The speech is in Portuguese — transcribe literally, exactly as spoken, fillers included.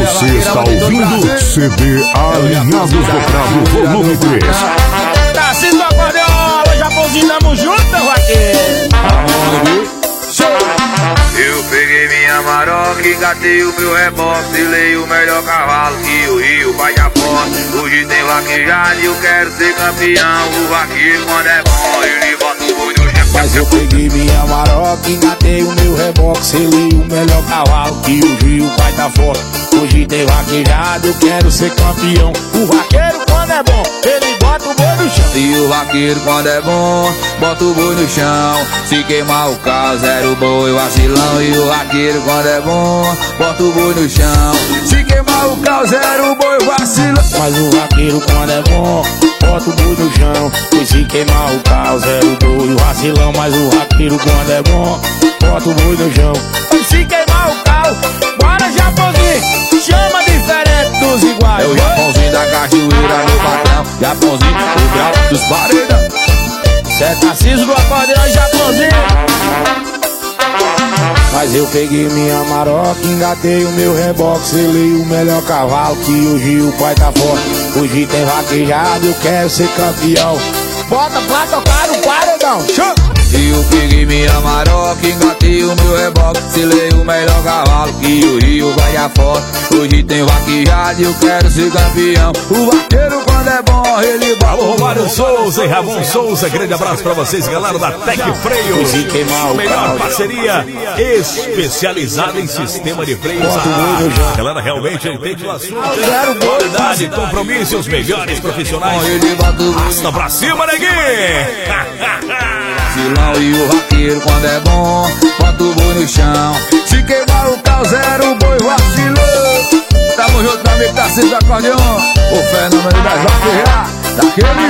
Você está ouvindo C D Alinhados do Cravo Volume três. Tarcísio do Acordeola, Japãozinho, tamo junto, meu vaqueiro. Eu peguei minha maroca, engatei o meu reboque, selei o melhor cavalo que o Rio vai a foto. Hoje tem vaquejada e eu quero ser campeão. O vaqueiro quando é bom, ele bota o boi no chão. Mas eu peguei minha maroca, engatei o meu reboque, selei o melhor cavalo que o Rio vai tá fora. Hoje tem vaquejada, eu quero ser campeão. O vaqueiro quando é bom, ele bota o boi no chão. E o vaqueiro quando é bom, bota o boi no chão. Se queimar o carro, zero boi, vacilão. E o vaqueiro quando é bom, bota o boi no chão. Se queimar o carro, zero boi, vacilão. Mas o vaqueiro quando é bom, bota o boi no chão. E se queimar o carro, zero boi, vacilão. Mas o vaqueiro quando é bom, bota o boi no chão. E se queimar o carro, bora Japãozinho, chama diferente dos iguais. É o Japãozinho da cachoeira no patrão, Japãozinho do grau dos paredão. Cê é Tarcísio do Acordeão, Japãozinho. Mas eu peguei minha maroca, engatei o meu reboque, selei o melhor cavalo que hoje o pai tá fora. Hoje tem vaquejado, eu quero ser campeão. Bota pra tocar no paredão, show! E eu peguei minha maroca, engatei o meu reboque, selei o melhor cavalo que o Rio vai afora. Hoje tem vaquejada e eu quero ser campeão. O vaqueiro quando é bom, ele bota. Alô, Romário Souza e Ramon Souza, grande abraço pra vocês, galera da Tec Freios. Melhor parceria especializada em sistema de freios. A galera realmente entende o assunto. Qualidade, compromisso, os melhores profissionais. Arrasta pra cima, neguinho! Vacilão e o vaqueiro quando é bom, bota o boi no chão. Se queimar o carro, zero boi, vacilou. Tamo junto, meu amigo Tarcísio do Acordeão, o fenômeno das vaquejadas, daquele